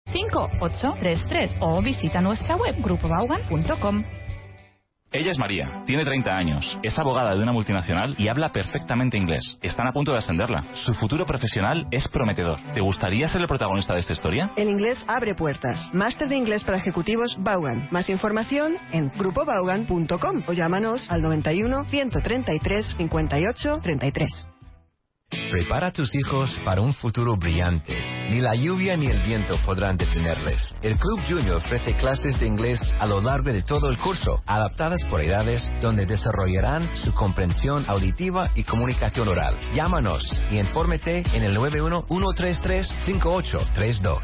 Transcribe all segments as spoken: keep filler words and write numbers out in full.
cinco ocho tres tres o visita nuestra web grupo vaughan punto com. Ella es María, tiene treinta años, es abogada de una multinacional y habla perfectamente inglés. Están a punto de ascenderla. Su futuro profesional es prometedor. ¿Te gustaría ser el protagonista de esta historia? El inglés abre puertas. Máster de inglés para ejecutivos Vaughan. Más información en grupo vaughan punto com o llámanos al noventa y uno, ciento treinta y tres, cincuenta y ocho, treinta y tres. Prepara a tus hijos para un futuro brillante. Ni la lluvia ni el viento podrán detenerles. El Club Junior ofrece clases de inglés a lo largo de todo el curso, adaptadas por edades, donde desarrollarán su comprensión auditiva y comunicación oral. Llámanos y infórmete en el nueve uno, uno tres tres, cinco ocho tres dos.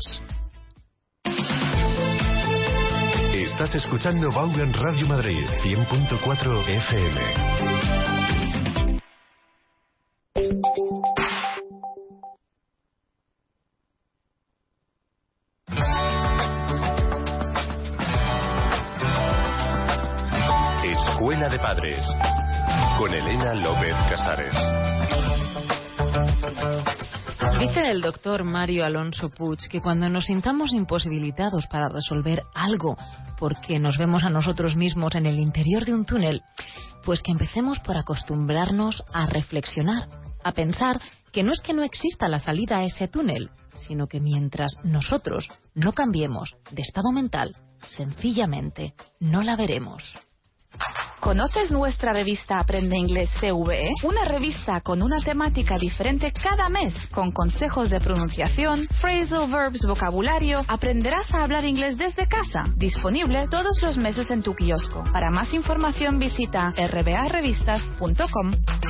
Estás escuchando Vaughan Radio Madrid, cien punto cuatro F M. Escuela de Padres con Elena López Casares. Dice el doctor Mario Alonso Puig que cuando nos sintamos imposibilitados para resolver algo porque nos vemos a nosotros mismos en el interior de un túnel, pues que empecemos por acostumbrarnos a reflexionar, a pensar que no es que no exista la salida a ese túnel, sino que mientras nosotros no cambiemos de estado mental, sencillamente no la veremos. ¿Conoces nuestra revista Aprende Inglés C V E? Una revista con una temática diferente cada mes, con consejos de pronunciación, phrasal verbs, vocabulario. Aprenderás a hablar inglés desde casa. Disponible todos los meses en tu kiosco. Para más información visita r b a revistas punto com.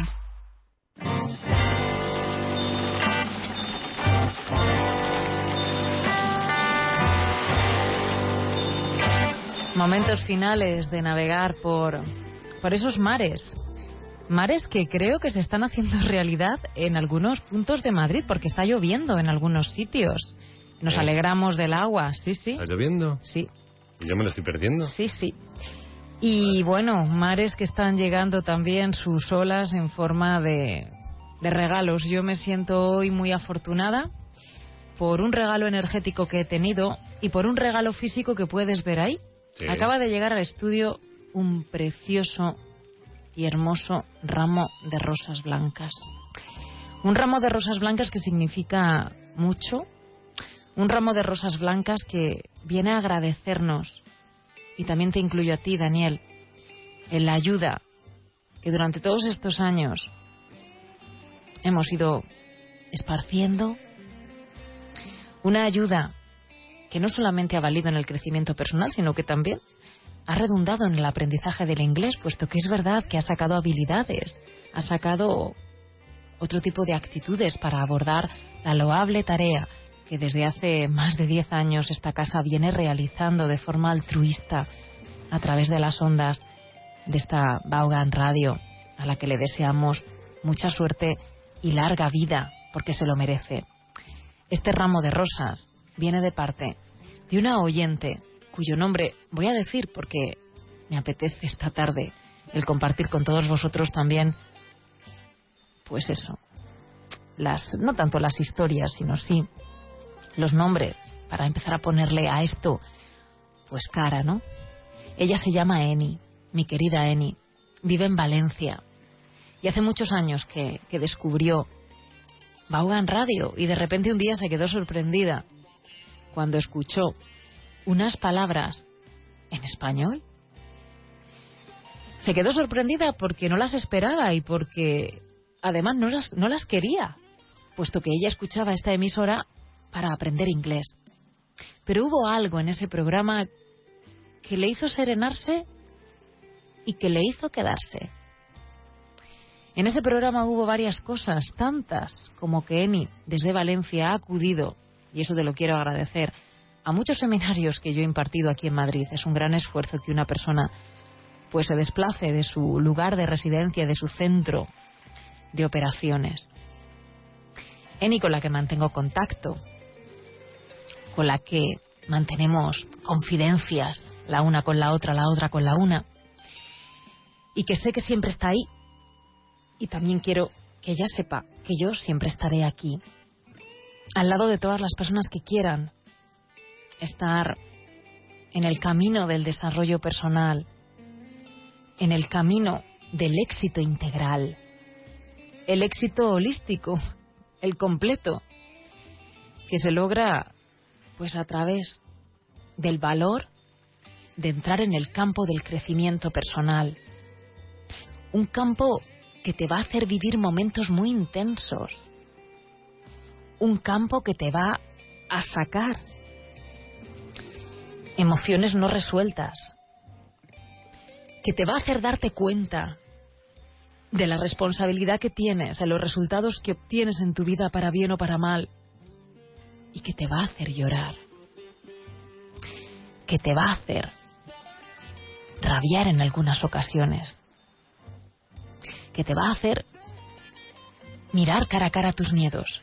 Momentos finales de navegar por, por esos mares. Mares que creo que se están haciendo realidad en algunos puntos de Madrid, porque está lloviendo en algunos sitios. Nos eh. alegramos del agua, sí, sí. ¿Está lloviendo? Sí. ¿Y yo me lo estoy perdiendo? Sí, sí. Y bueno, mares que están llegando también sus olas en forma de, de regalos. Yo me siento hoy muy afortunada por un regalo energético que he tenido y por un regalo físico que puedes ver ahí. Sí. Acaba de llegar al estudio un precioso y hermoso ramo de rosas blancas. Un ramo de rosas blancas que significa mucho. Un ramo de rosas blancas que viene a agradecernos, y también te incluyo a ti, Daniel, en la ayuda que durante todos estos años hemos ido esparciendo. Una ayuda que no solamente ha valido en el crecimiento personal, sino que también ha redundado en el aprendizaje del inglés, puesto que es verdad que ha sacado habilidades, ha sacado otro tipo de actitudes para abordar la loable tarea que desde hace más de diez años esta casa viene realizando de forma altruista a través de las ondas de esta Vaughan Radio, a la que le deseamos mucha suerte y larga vida, porque se lo merece. Este ramo de rosas viene de parte de una oyente cuyo nombre voy a decir porque me apetece esta tarde el compartir con todos vosotros también, pues eso, las no tanto las historias, sino sí los nombres, para empezar a ponerle a esto pues cara, ¿no? Ella se llama Eni, mi querida Eni, vive en Valencia y hace muchos años que, que descubrió Vaughan Radio y de repente un día se quedó sorprendida cuando escuchó unas palabras en español. Se quedó sorprendida porque no las esperaba y porque además no las, no las quería, puesto que ella escuchaba esta emisora para aprender inglés. Pero hubo algo en ese programa que le hizo serenarse y que le hizo quedarse. En ese programa hubo varias cosas, tantas como que Eni desde Valencia ha acudido, y eso te lo quiero agradecer, a muchos seminarios que yo he impartido aquí en Madrid. Es un gran esfuerzo que una persona pues se desplace de su lugar de residencia, de su centro de operaciones. Eni, con la que mantengo contacto, con la que mantenemos confidencias, la una con la otra, la otra con la una, y que sé que siempre está ahí. Y también quiero que ella sepa que yo siempre estaré aquí, al lado de todas las personas que quieran estar en el camino del desarrollo personal, en el camino del éxito integral, el éxito holístico, el completo, que se logra pues a través del valor de entrar en el campo del crecimiento personal, un campo que te va a hacer vivir momentos muy intensos, un campo que te va a sacar emociones no resueltas, que te va a hacer darte cuenta de la responsabilidad que tienes, de los resultados que obtienes en tu vida para bien o para mal, y que te va a hacer llorar, que te va a hacer rabiar en algunas ocasiones, que te va a hacer mirar cara a cara tus miedos,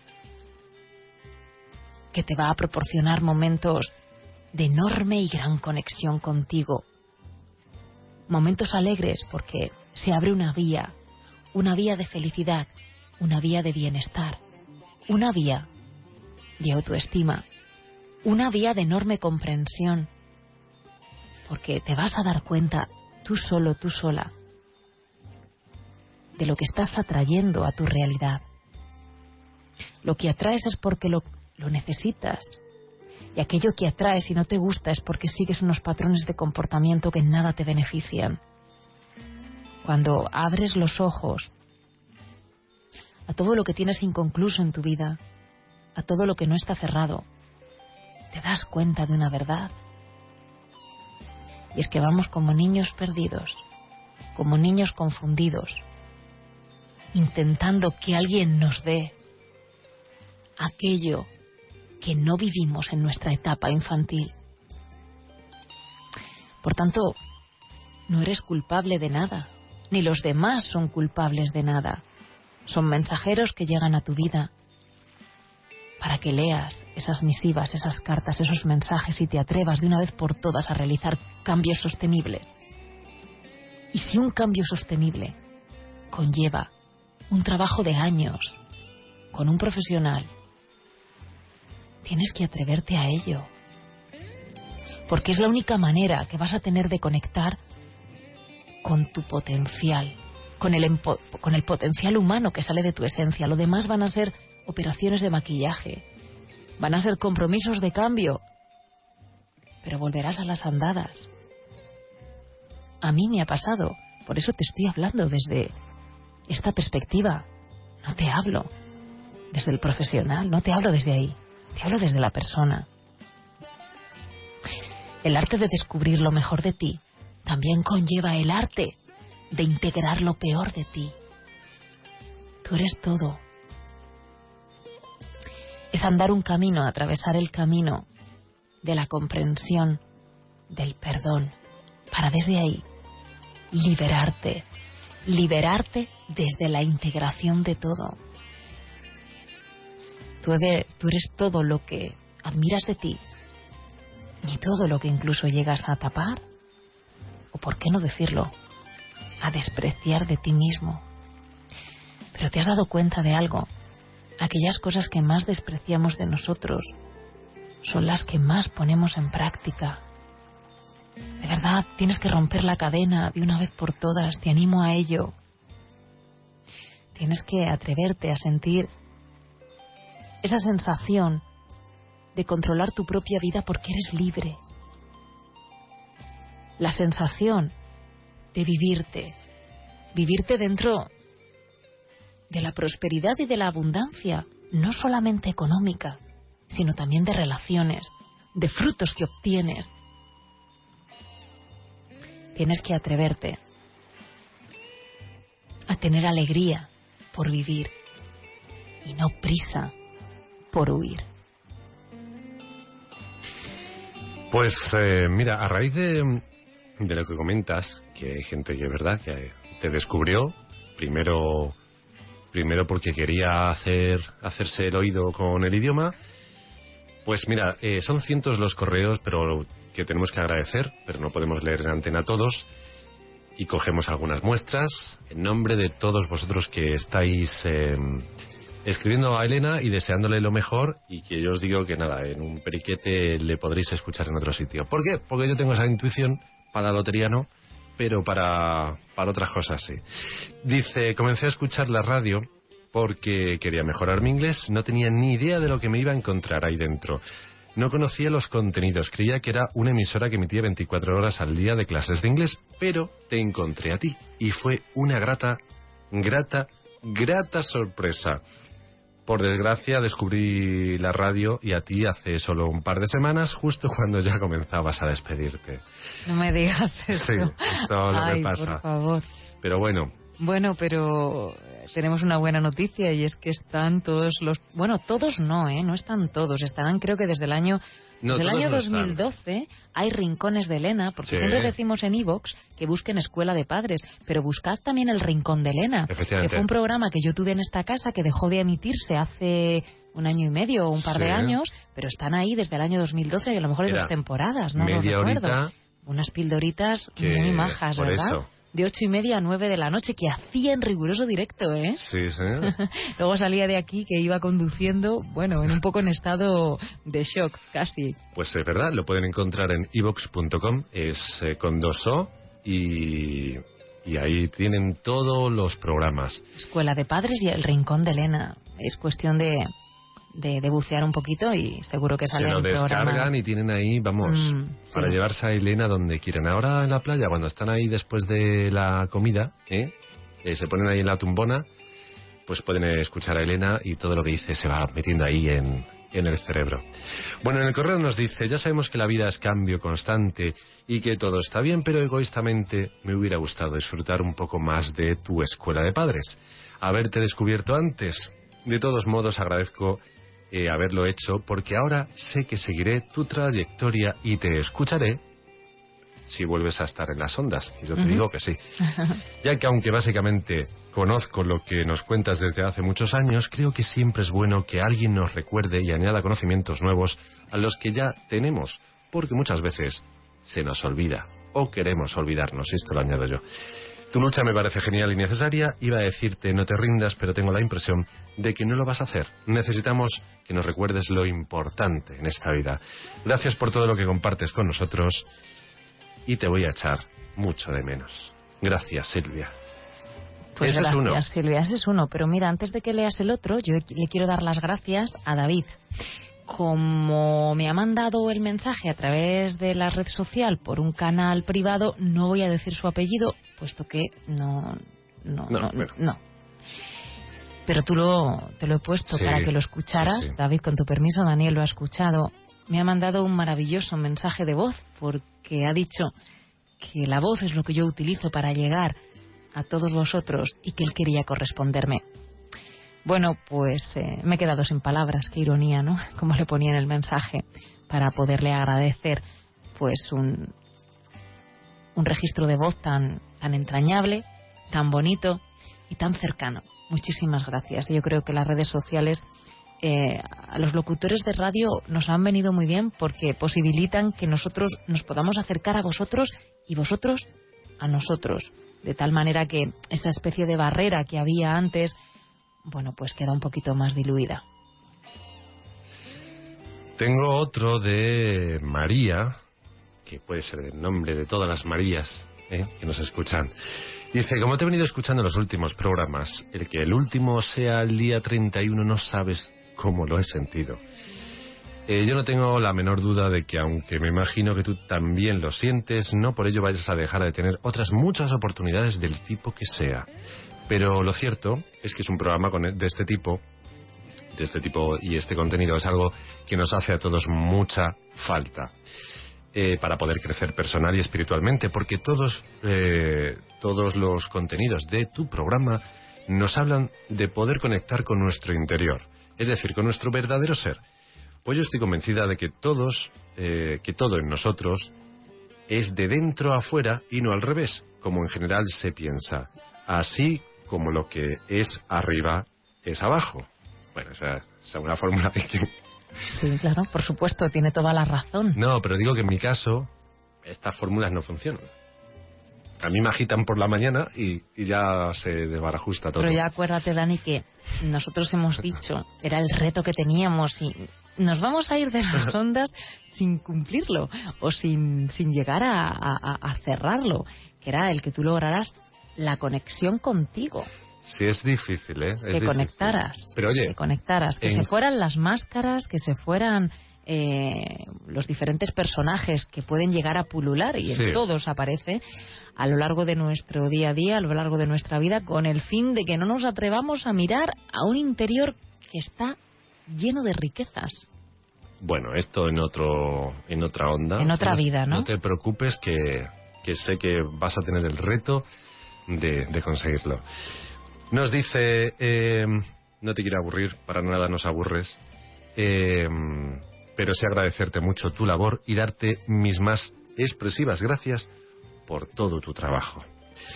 que te va a proporcionar momentos de enorme y gran conexión contigo, momentos alegres porque se abre una vía, una vía de felicidad, una vía de bienestar, una vía de autoestima, una vía de enorme comprensión, porque te vas a dar cuenta tú solo, tú sola, de lo que estás atrayendo a tu realidad. Lo que atraes es porque lo, lo necesitas, y aquello que atraes y no te gusta es porque sigues unos patrones de comportamiento que en nada te benefician. Cuando abres los ojos a todo lo que tienes inconcluso en tu vida, a todo lo que no está cerrado, te das cuenta de una verdad. Y es que vamos como niños perdidos, como niños confundidos, intentando que alguien nos dé aquello que no vivimos en nuestra etapa infantil. Por tanto, no eres culpable de nada, ni los demás son culpables de nada. Son mensajeros que llegan a tu vida para que leas esas misivas, esas cartas, esos mensajes y te atrevas de una vez por todas a realizar cambios sostenibles. Y si un cambio sostenible conlleva un trabajo de años con un profesional, tienes que atreverte a ello, porque es la única manera que vas a tener de conectar con tu potencial, con el, empo- con el potencial humano que sale de tu esencia. Lo demás van a ser operaciones de maquillaje, van a ser compromisos de cambio, pero volverás a las andadas. A mí me ha pasado, por eso te estoy hablando desde esta perspectiva. No te hablo desde el profesional, no te hablo desde ahí. Te hablo desde la persona. El arte de descubrir lo mejor de ti también conlleva el arte de integrar lo peor de ti. Tú eres todo. Es andar un camino, atravesar el camino de la comprensión, del perdón, para desde ahí liberarte, liberarte desde la integración de todo. Tú eres, tú eres todo lo que admiras de ti y todo lo que incluso llegas a tapar, o por qué no decirlo, a despreciar de ti mismo. Pero te has dado cuenta de algo: aquellas cosas que más despreciamos de nosotros son las que más ponemos en práctica. De verdad, tienes que romper la cadena de una vez por todas, te animo a ello. Tienes que atreverte a sentir esa sensación de controlar tu propia vida porque eres libre. La sensación de vivirte, vivirte dentro de la prosperidad y de la abundancia, no solamente económica, sino también de relaciones, de frutos que obtienes. Tienes que atreverte a tener alegría por vivir y no prisa por huir. Pues eh, mira, a raíz de, de lo que comentas, que hay gente que es verdad que te descubrió, primero primero porque quería hacer hacerse el oído con el idioma, pues mira, eh, son cientos los correos, pero que tenemos que agradecer, pero no podemos leer en antena todos, y cogemos algunas muestras en nombre de todos vosotros que estáis eh, escribiendo a Elena y deseándole lo mejor, y que yo os digo que nada, en un periquete le podréis escuchar en otro sitio. ¿Por qué? Porque yo tengo esa intuición, para la lotería no, pero para, para otras cosas sí. Dice, comencé a escuchar la radio porque quería mejorar mi inglés, no tenía ni idea de lo que me iba a encontrar ahí dentro. No conocía los contenidos, creía que era una emisora que emitía veinticuatro horas al día de clases de inglés, pero te encontré a ti y fue una grata, grata, grata sorpresa. Por desgracia descubrí la radio y a ti hace solo un par de semanas, justo cuando ya comenzabas a despedirte. No me digas eso. Sí, esto es lo Ay, que pasa. por favor. Pero bueno. Bueno, pero tenemos una buena noticia y es que están todos los... Bueno, todos no, ¿eh? No están todos. Estarán creo que desde el año... No, desde el año no dos mil doce hay rincones de Elena, porque sí. siempre decimos en iVoox que busquen Escuela de Padres, pero buscad también el Rincón de Elena, que fue un programa que yo tuve en esta casa que dejó de emitirse hace un año y medio o un par sí. de años, pero están ahí desde el año dos mil doce y a lo mejor hay dos temporadas, no media lo recuerdo. Horita Unas pildoritas que, muy majas, por ¿verdad? Eso. De ocho y media a nueve de la noche, que hacía en riguroso directo, ¿eh? Sí, sí. Luego salía de aquí que iba conduciendo, bueno, en un poco en estado de shock, casi. Pues es verdad, lo pueden encontrar en ivox punto com, es eh, con dos O, y, y ahí tienen todos los programas. Escuela de Padres y el Rincón de Elena. Es cuestión de... De, de bucear un poquito y seguro que sale el programa. Se lo descargan programa. Y tienen ahí, vamos, mm, sí. para llevarse a Elena donde quieran. Ahora en la playa, cuando están ahí después de la comida, ¿eh? Eh, se ponen ahí en la tumbona, pues pueden escuchar a Elena y todo lo que dice se va metiendo ahí en, en el cerebro. Bueno, en el correo nos dice, ya sabemos que la vida es cambio constante y que todo está bien, pero egoístamente me hubiera gustado disfrutar un poco más de tu Escuela de Padres. Haberte descubierto antes. De todos modos, agradezco Eh, haberlo hecho, porque ahora sé que seguiré tu trayectoria y te escucharé si vuelves a estar en las ondas. Y yo te uh-huh. digo que sí. Ya que aunque básicamente conozco lo que nos cuentas desde hace muchos años, creo que siempre es bueno que alguien nos recuerde y añada conocimientos nuevos a los que ya tenemos, porque muchas veces se nos olvida o queremos olvidarnos, y esto lo añado yo. Tu lucha me parece genial y necesaria. Iba a decirte no te rindas, pero tengo la impresión de que no lo vas a hacer. Necesitamos que nos recuerdes lo importante en esta vida. Gracias por todo lo que compartes con nosotros y te voy a echar mucho de menos. Gracias, Silvia. Pues ese gracias, es uno. Silvia, ese es uno. Pero mira, antes de que leas el otro, yo le quiero dar las gracias a David. Como me ha mandado el mensaje a través de la red social por un canal privado, no voy a decir su apellido, puesto que no... No, no, no, pero... no. Pero tú lo, te lo he puesto sí, para que lo escucharas. Sí, sí. David, con tu permiso, Daniel lo ha escuchado. Me ha mandado un maravilloso mensaje de voz porque ha dicho que la voz es lo que yo utilizo para llegar a todos vosotros y que él quería corresponderme. Bueno, pues eh, me he quedado sin palabras, qué ironía, ¿no? Como le ponía en el mensaje, para poderle agradecer pues un, un registro de voz tan, tan entrañable, tan bonito y tan cercano. Muchísimas gracias. Yo creo que las redes sociales eh, a los locutores de radio nos han venido muy bien porque posibilitan que nosotros nos podamos acercar a vosotros y vosotros a nosotros. De tal manera que esa especie de barrera que había antes, bueno, pues queda un poquito más diluida. Tengo otro de María, que puede ser el nombre de todas las Marías ¿eh? que nos escuchan. Dice, como te he venido escuchando en los últimos programas, el que el último sea el día treinta y uno no sabes cómo lo he sentido. Eh, yo no tengo la menor duda de que, aunque me imagino que tú también lo sientes, no por ello vayas a dejar de tener otras muchas oportunidades del tipo que sea. Pero lo cierto es que es un programa con, de este tipo, de este tipo y este contenido es algo que nos hace a todos mucha falta eh, para poder crecer personal y espiritualmente, porque todos, eh, todos los contenidos de tu programa nos hablan de poder conectar con nuestro interior, es decir, con nuestro verdadero ser. Pues yo estoy convencida de que todos, eh, que todo en nosotros es de dentro a afuera y no al revés, como en general se piensa. Así como lo que es arriba es abajo. Bueno, o sea, es una fórmula que... Sí, claro, por supuesto, tiene toda la razón. No, pero digo que en mi caso, estas fórmulas no funcionan. A mí me agitan por la mañana y, y ya se desbarajusta todo. Pero ya acuérdate, Dani, que nosotros hemos dicho, era el reto que teníamos y nos vamos a ir de las ondas sin cumplirlo o sin, sin llegar a, a, a cerrarlo, que era el que tú lograras la conexión contigo. Sí, es difícil, ¿eh? Es que difícil. conectaras. Pero oye, que conectaras, que en... se fueran las máscaras, que se fueran eh, los diferentes personajes que pueden llegar a pulular y sí. en todos aparece a lo largo de nuestro día a día, a lo largo de nuestra vida, con el fin de que no nos atrevamos a mirar a un interior que está lleno de riquezas. Bueno, esto en otro en otra onda. En otra no, vida, ¿no? No te preocupes que, que sé que vas a tener el reto de, de conseguirlo. Nos dice, eh, no te quiero aburrir, para nada nos aburres, eh, pero sí agradecerte mucho tu labor y darte mis más expresivas gracias por todo tu trabajo.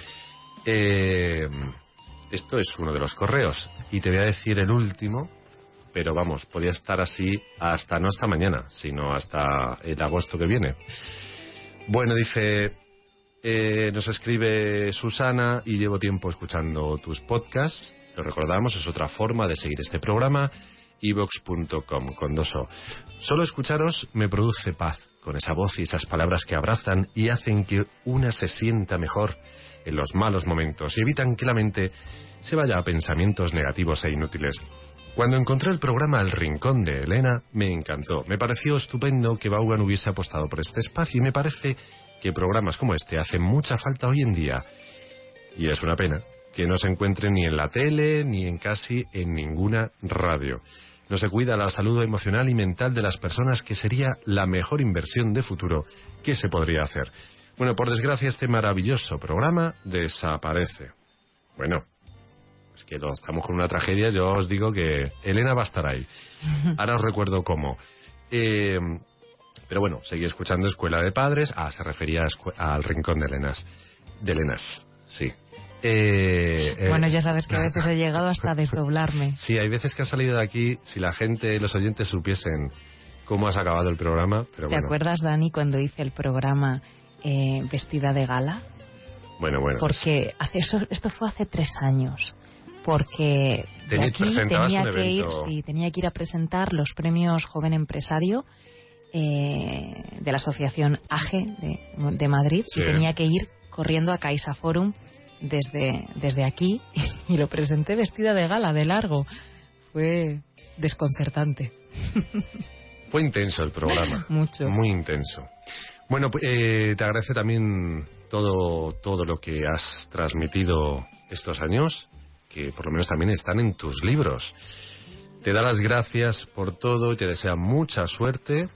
Eh, esto es uno de los correos y te voy a decir el último, pero vamos, podía estar así hasta no hasta mañana, sino hasta el agosto que viene. Bueno, dice... Eh, nos escribe Susana y llevo tiempo escuchando tus podcasts. Lo recordamos, es otra forma de seguir este programa, i vox punto com con dos O. Solo escucharos me produce paz, con esa voz y esas palabras que abrazan y hacen que una se sienta mejor en los malos momentos y evitan que la mente se vaya a pensamientos negativos e inútiles. Cuando encontré el programa El Rincón de Elena, me encantó. Me pareció estupendo que Vaughan hubiese apostado por este espacio y me parece que programas como este hacen mucha falta hoy en día. Y es una pena que no se encuentren ni en la tele ni en casi en ninguna radio. No se cuida la salud emocional y mental de las personas, que sería la mejor inversión de futuro que se podría hacer. Bueno, por desgracia este maravilloso programa desaparece. Bueno, es que lo, estamos con una tragedia. Yo os digo que Elena va a estar ahí. Ahora os recuerdo cómo. Eh... Pero bueno, seguí escuchando Escuela de Padres. Ah, se refería a escu- al Rincón de Elenas. De Elenas, sí. Eh, eh, bueno, ya sabes que a veces he llegado hasta a desdoblarme. Sí, hay veces que has salido de aquí, si la gente, los oyentes supiesen cómo has acabado el programa. Pero ¿Te bueno. acuerdas, Dani, cuando hice el programa eh, vestida de gala? Bueno, bueno. Porque hace eso, esto fue hace tres años. Porque de Tení, aquí un tenía que ir, evento. sí, tenía que ir a presentar los premios Joven Empresario eh, de la asociación A G E de, de Madrid, sí. Y tenía que ir corriendo a Caixa Forum desde, desde aquí y lo presenté vestida de gala, de largo. Fue desconcertante. Fue intenso el programa. Mucho. Muy intenso. Bueno, eh, te agradece también todo, todo lo que has transmitido estos años, que por lo menos también están en tus libros. Te da las gracias por todo y te desea mucha suerte.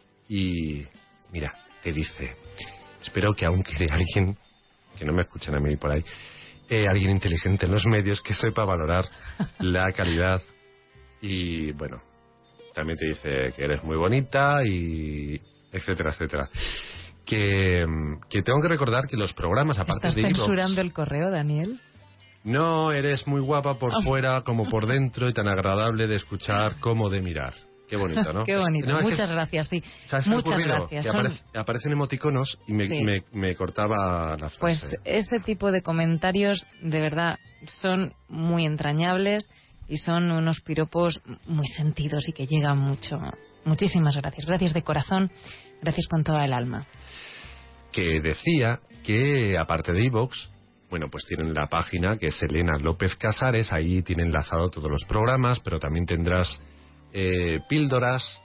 Y mira, te dice, espero que aún quede alguien, que no me escuchen a mí por ahí, eh, alguien inteligente en los medios que sepa valorar la calidad. Y bueno, también te dice que eres muy bonita y etcétera, etcétera. Que, que tengo que recordar que los programas, aparte ¿Estás de iVoox, censurando el correo, Daniel? no, eres muy guapa por Oh. fuera como por dentro y tan agradable de escuchar como de mirar. Qué bonito, ¿no? Qué bonito. No, es que- Muchas gracias, sí. ¿Sabes qué ha Muchas ocurrido? gracias. Que Son- aparece- aparecen emoticonos y me, Sí. me, me cortaba la frase. Pues ese tipo de comentarios, de verdad, son muy entrañables y son unos piropos muy sentidos y que llegan mucho. Muchísimas gracias. Gracias de corazón. Gracias con toda el alma. Que decía que, aparte de iVoox, bueno, pues tienen la página que es Elena López Casares, ahí tiene enlazado todos los programas, pero también tendrás eh, píldoras,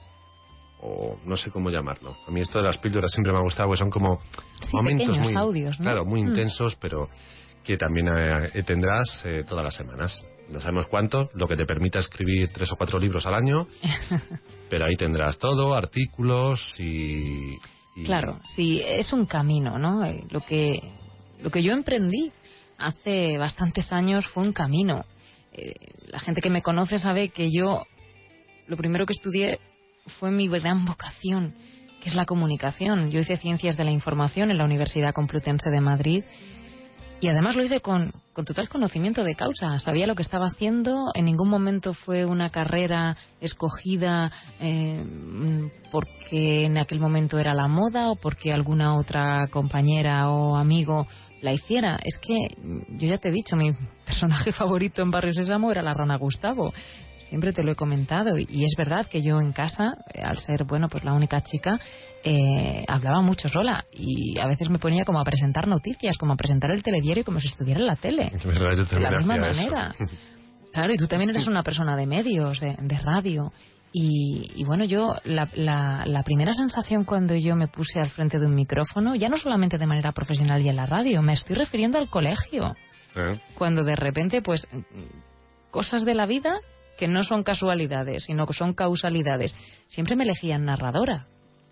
o no sé cómo llamarlo. A mí esto de las píldoras siempre me ha gustado, porque son como Sí, momentos pequeños muy, audios, ¿no? claro, muy Mm. intensos, pero que también eh, tendrás eh, todas las semanas. No sabemos cuánto, lo que te permita escribir tres o cuatro libros al año, pero ahí tendrás todo, artículos y... y- Claro, sí, es un camino, ¿no? Eh, Lo que, lo que yo emprendí hace bastantes años fue un camino. Eh, la gente que me conoce sabe que yo lo primero que estudié fue mi gran vocación, que es la comunicación. Yo hice Ciencias de la Información en la Universidad Complutense de Madrid y además lo hice con, con total conocimiento de causa. Sabía lo que estaba haciendo, en ningún momento fue una carrera escogida eh, porque en aquel momento era la moda o porque alguna otra compañera o amigo la hiciera. Es que, yo ya te he dicho, mi personaje favorito en Barrio Sésamo era la rana Gustavo. Siempre te lo he comentado. Y, y es verdad que yo en casa, al ser, bueno, pues la única chica, eh, hablaba mucho sola. Y a veces me ponía como a presentar noticias, como a presentar el telediario, como si estuviera en la tele. De la misma manera. Eso. Claro, y tú también eres una persona de medios, de, de radio. Y, y bueno, yo, la, la, la primera sensación cuando yo me puse al frente de un micrófono, ya no solamente de manera profesional y en la radio, me estoy refiriendo al colegio. ¿Eh? Cuando de repente, pues, cosas de la vida que no son casualidades, sino que son causalidades. Siempre me elegían narradora.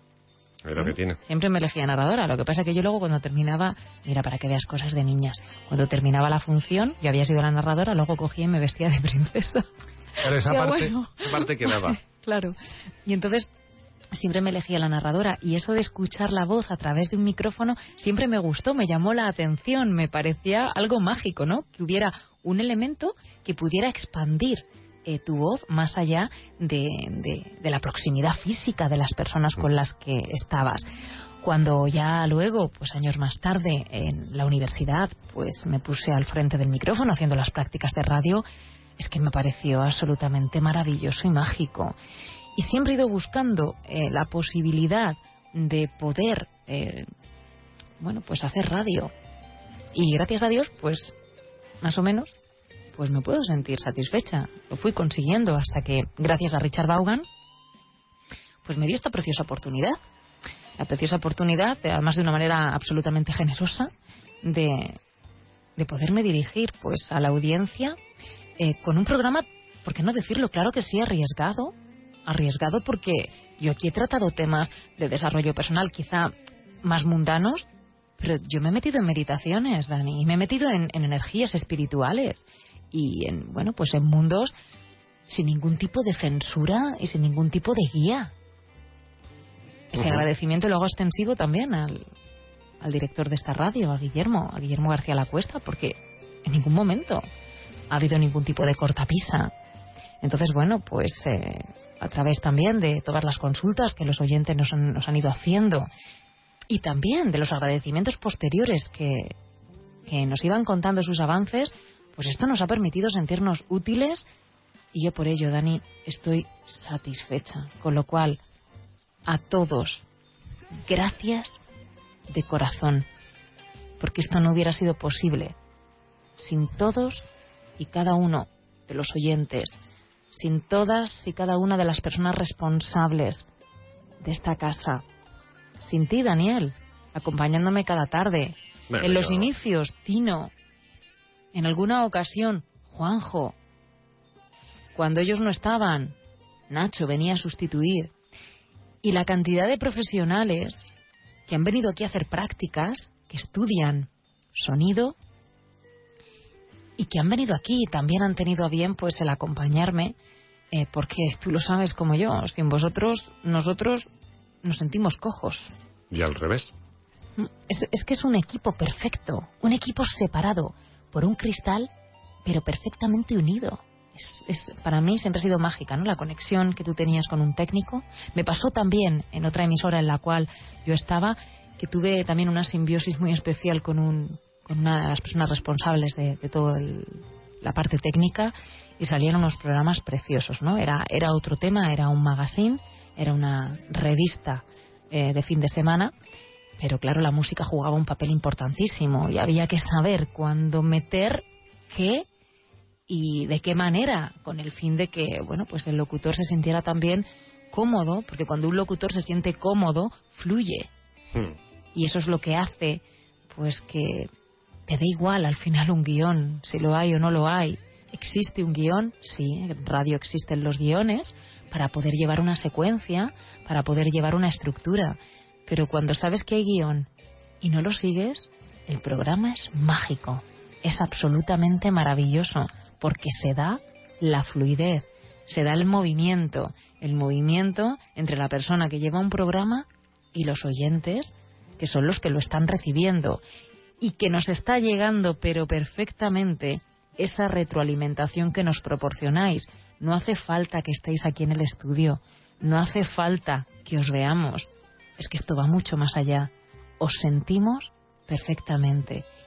Es lo que tiene. Siempre me elegía narradora. Lo que pasa es que yo luego cuando terminaba, mira, para que veas cosas de niñas, cuando terminaba la función, yo había sido la narradora, luego cogía y me vestía de princesa. Pero esa parte, bueno. esa parte quedaba. Claro. Y entonces siempre me elegía la narradora, y eso de escuchar la voz a través de un micrófono siempre me gustó, me llamó la atención, me parecía algo mágico, ¿no? Que hubiera un elemento que pudiera expandir Eh, tu voz más allá de, de, de la proximidad física de las personas con las que estabas. Cuando ya luego, pues años más tarde, en la universidad, pues me puse al frente del micrófono haciendo las prácticas de radio, es que me pareció absolutamente maravilloso y mágico. Y siempre he ido buscando eh, la posibilidad de poder, eh, bueno, pues hacer radio. Y gracias a Dios, pues, más o menos, pues me puedo sentir satisfecha. Lo fui consiguiendo hasta que, gracias a Richard Vaughan, pues me dio esta preciosa oportunidad. La preciosa oportunidad, además de una manera absolutamente generosa, de, de poderme dirigir pues a la audiencia eh, con un programa, ¿por qué no decirlo? Claro que sí, arriesgado. Arriesgado porque yo aquí he tratado temas de desarrollo personal quizá más mundanos, pero yo me he metido en meditaciones, Dani, y me he metido en, en energías espirituales. Y en, bueno, pues en mundos sin ningún tipo de censura y sin ningún tipo de guía. Ese uh-huh. agradecimiento lo hago extensivo también al, al director de esta radio, a Guillermo, a Guillermo García Lacuesta, porque en ningún momento ha habido ningún tipo de cortapisa. Entonces, bueno, pues eh, a través también de todas las consultas que los oyentes nos han, nos han ido haciendo, y también de los agradecimientos posteriores que, que nos iban contando sus avances, pues esto nos ha permitido sentirnos útiles, y yo por ello, Dani, estoy satisfecha. Con lo cual, a todos, gracias de corazón, porque esto no hubiera sido posible sin todos y cada uno de los oyentes, sin todas y cada una de las personas responsables de esta casa, sin ti, Daniel, acompañándome cada tarde, bueno, en los yo... inicios, Tino, en alguna ocasión, Juanjo. Cuando ellos no estaban, Nacho venía a sustituir. Y la cantidad de profesionales que han venido aquí a hacer prácticas, que estudian sonido, y que han venido aquí y también han tenido a bien pues el acompañarme, eh, porque tú lo sabes como yo, sin vosotros, nosotros nos sentimos cojos. Y al revés. Es, es que es un equipo perfecto, un equipo separado por un cristal, pero perfectamente unido. Es, es, para mí siempre ha sido mágica, ¿no? La conexión que tú tenías con un técnico. Me pasó también en otra emisora en la cual yo estaba, que tuve también una simbiosis muy especial con, un, con una de las personas responsables de, de toda la parte técnica, y salieron unos programas preciosos, ¿no? Era, era otro tema, era un magazine, era una revista eh, de fin de semana. Pero claro, la música jugaba un papel importantísimo y había que saber cuándo meter qué y de qué manera, con el fin de que, bueno, pues el locutor se sintiera también cómodo, porque cuando un locutor se siente cómodo, fluye. Hmm. Y eso es lo que hace, pues que te dé igual al final un guión, si lo hay o no lo hay. ¿Existe un guión? Sí, en radio existen los guiones para poder llevar una secuencia, para poder llevar una estructura. Pero cuando sabes que hay guión y no lo sigues, el programa es mágico, es absolutamente maravilloso, porque se da la fluidez, se da el movimiento, el movimiento entre la persona que lleva un programa y los oyentes, que son los que lo están recibiendo, y que nos está llegando, pero perfectamente, esa retroalimentación que nos proporcionáis. No hace falta que estéis aquí en el estudio, no hace falta que os veamos. Es que esto va mucho más allá. Os sentimos perfectamente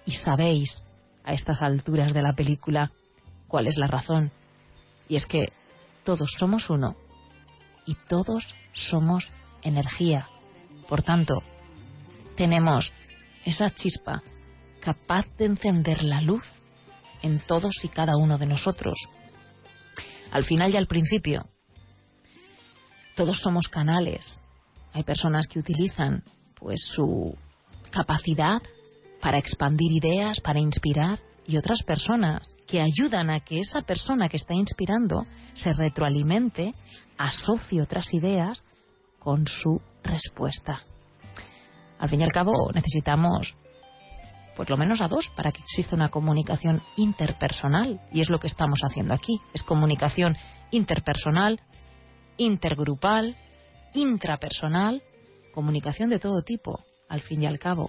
Y sabéis, a estas alturas de la película, cuál es la razón. Y es que todos somos uno. Y todos somos energía. Por tanto, tenemos esa chispa capaz de encender la luz en todos y cada uno de nosotros. Al final y al principio, todos somos canales. Hay personas que utilizan pues su capacidad para expandir ideas, para inspirar, y otras personas que ayudan a que esa persona que está inspirando se retroalimente, asocie otras ideas con su respuesta. Al fin y al cabo necesitamos por lo menos a dos para que exista una comunicación interpersonal, y es lo que estamos haciendo aquí. Es comunicación interpersonal, intergrupal, intrapersonal, comunicación de todo tipo, al fin y al cabo.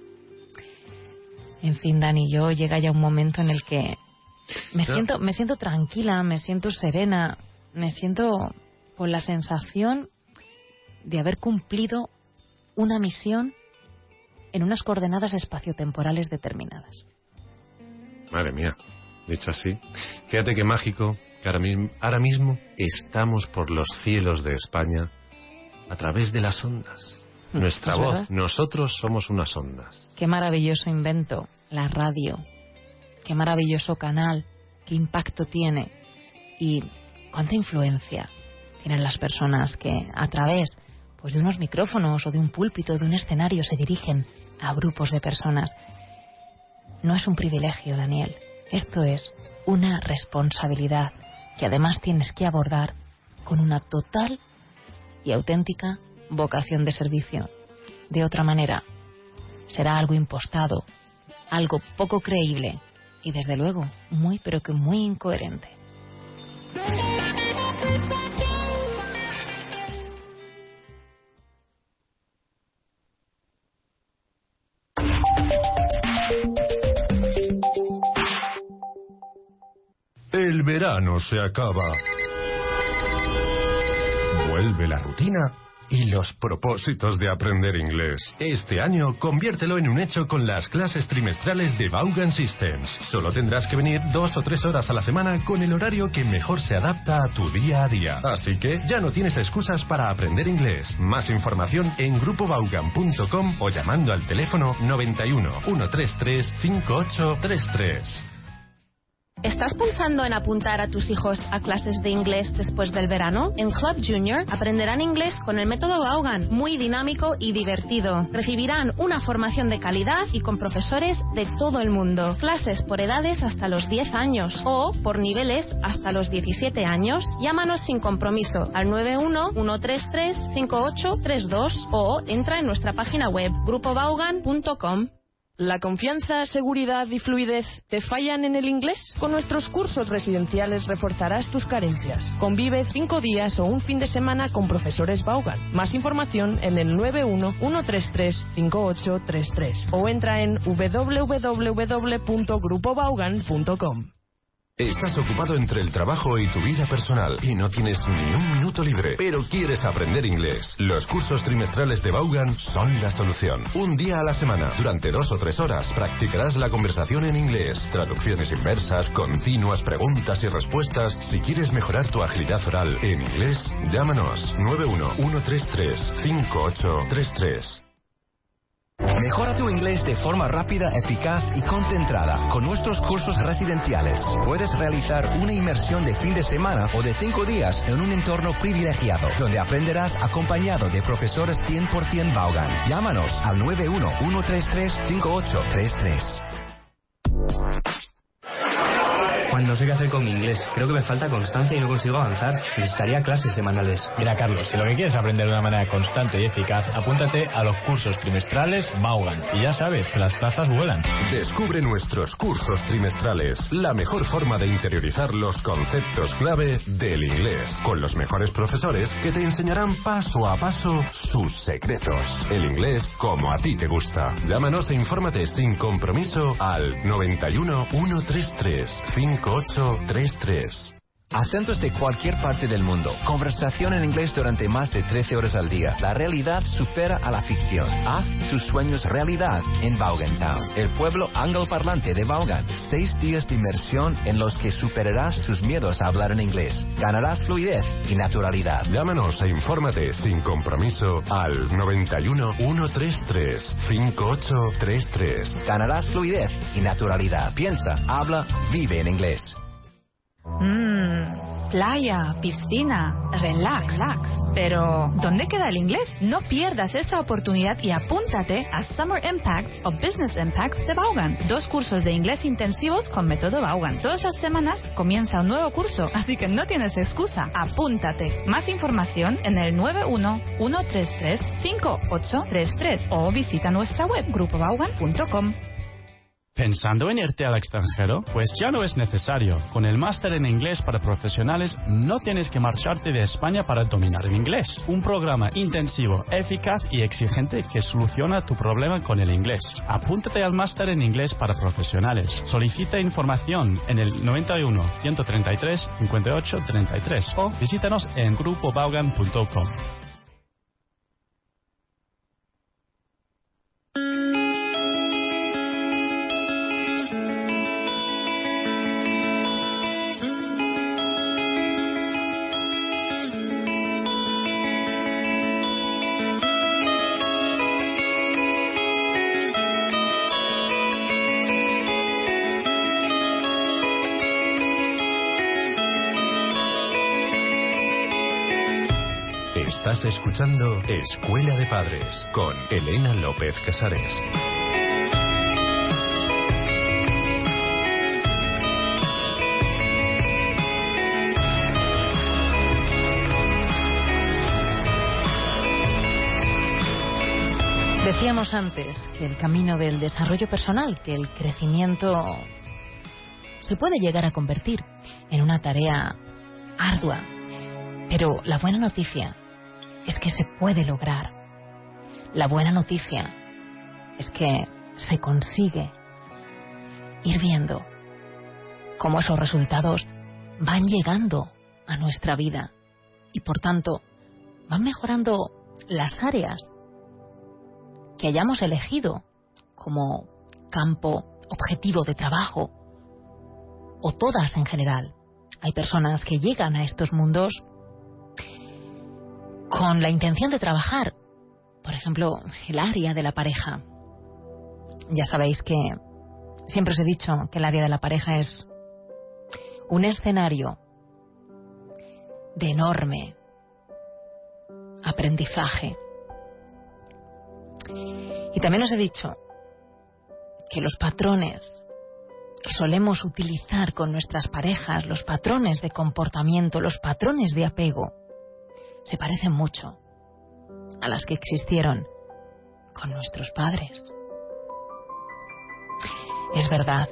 En fin, Dani, yo llega ya un momento en el que me siento, me siento tranquila, me siento serena, me siento con la sensación de haber cumplido una misión en unas coordenadas espaciotemporales determinadas. Madre mía, dicho así, fíjate qué mágico que ahora mismo, ahora mismo estamos por los cielos de España a través de las ondas. Nuestra voz, ¿verdad? Nosotros somos unas ondas. Qué maravilloso invento, la radio. Qué maravilloso canal, qué impacto tiene y cuánta influencia tienen las personas que a través pues de unos micrófonos o de un púlpito, de un escenario, se dirigen a grupos de personas. No es un privilegio, Daniel. Esto es una responsabilidad que además tienes que abordar con una total y auténtica vocación de servicio. De otra manera, será algo impostado, algo poco creíble y, desde luego, muy pero que muy incoherente. El verano se acaba. Vuelve la rutina y los propósitos de aprender inglés. Este año, conviértelo en un hecho con las clases trimestrales de Vaughan Systems. Solo tendrás que venir dos o tres horas a la semana con el horario que mejor se adapta a tu día a día. Así que ya no tienes excusas para aprender inglés. Más información en grupo vaughan punto com o llamando al teléfono noventa y uno, ciento treinta y tres, cincuenta y ocho treinta y tres. ¿Estás pensando en apuntar a tus hijos a clases de inglés después del verano? En Club Junior aprenderán inglés con el método Vaughan, muy dinámico y divertido. Recibirán una formación de calidad y con profesores de todo el mundo. Clases por edades hasta los diez años o por niveles hasta los diecisiete años. Llámanos sin compromiso al nueve uno, ciento treinta y tres, cincuenta y ocho treinta y dos o entra en nuestra página web grupo vaughan punto com. ¿La confianza, seguridad y fluidez te fallan en el inglés? Con nuestros cursos residenciales reforzarás tus carencias. Convive cinco días o un fin de semana con profesores Vaughan. Más información en el nueve uno, ciento treinta y tres, cincuenta y ocho treinta y tres o entra en doble u doble u doble u punto grupo vaughan punto com. Estás ocupado entre el trabajo y tu vida personal y no tienes ni un minuto libre, pero quieres aprender inglés. Los cursos trimestrales de Vaughan son la solución. Un día a la semana, durante dos o tres horas, practicarás la conversación en inglés, traducciones inversas, continuas preguntas y respuestas. Si quieres mejorar tu agilidad oral en inglés, llámanos nueve uno, ciento treinta y tres, cincuenta y ocho treinta y tres. Mejora tu inglés de forma rápida, eficaz y concentrada con nuestros cursos residenciales. Puedes realizar una inmersión de fin de semana o de cinco días en un entorno privilegiado, donde aprenderás acompañado de profesores cien por ciento Vaughan. Llámanos al nueve uno, ciento treinta y tres, cincuenta y ocho treinta y tres. Juan, no sé qué hacer con mi inglés. Creo que me falta constancia y no consigo avanzar. Necesitaría clases semanales. Mira, Carlos, si lo que quieres es aprender de una manera constante y eficaz, apúntate a los cursos trimestrales Vaughan. Y ya sabes que las plazas vuelan. Descubre nuestros cursos trimestrales, la mejor forma de interiorizar los conceptos clave del inglés, con los mejores profesores que te enseñarán paso a paso sus secretos. El inglés como a ti te gusta. Llámanos e infórmate sin compromiso al noventa y uno, ciento treinta y tres, cincuenta y ocho treinta y tres. Acentos de cualquier parte del mundo. Conversación en inglés durante más de trece horas al día. La realidad supera a la ficción. Haz tus sueños realidad en Vaughan Town, el pueblo angloparlante de Vaughan. Seis días de inmersión en los que superarás tus miedos a hablar en inglés. Ganarás fluidez y naturalidad. Llámanos e infórmate sin compromiso al noventa y uno, ciento treinta y tres, cincuenta y ocho treinta y tres. Ganarás fluidez y naturalidad. Piensa, habla, vive en inglés. Mmm, playa, piscina, relax, relax. Pero, ¿dónde queda el inglés? No pierdas esa oportunidad y apúntate a Summer Impacts o Business Impacts de Vaughan. Dos cursos de inglés intensivos con método Vaughan. Todas las semanas comienza un nuevo curso, así que no tienes excusa. Apúntate. Más información en el nueve uno, ciento treinta y tres, cincuenta y ocho treinta y tres o visita nuestra web grupo vaughan punto com. ¿Pensando en irte al extranjero? Pues ya no es necesario. Con el máster en inglés para profesionales no tienes que marcharte de España para dominar el inglés. Un programa intensivo, eficaz y exigente que soluciona tu problema con el inglés. Apúntate al máster en inglés para profesionales. Solicita información en el noventa y uno, ciento treinta y tres, cincuenta y ocho treinta y tres o visítanos en grupo vaughan punto com. Estás escuchando Escuela de Padres con Elena López Casares. Decíamos antes que el camino del desarrollo personal, que el crecimiento se puede llegar a convertir en una tarea ardua, pero la buena noticia es que se puede lograr. La buena noticia es que se consigue ir viendo cómo esos resultados van llegando a nuestra vida y por tanto van mejorando las áreas que hayamos elegido como campo objetivo de trabajo o todas en general. Hay personas que llegan a estos mundos con la intención de trabajar, por ejemplo, el área de la pareja. Ya sabéis que siempre os he dicho que el área de la pareja es un escenario de enorme aprendizaje. Y también os he dicho que los patrones que solemos utilizar con nuestras parejas, los patrones de comportamiento, los patrones de apego, se parecen mucho a las que existieron con nuestros padres. Es verdad,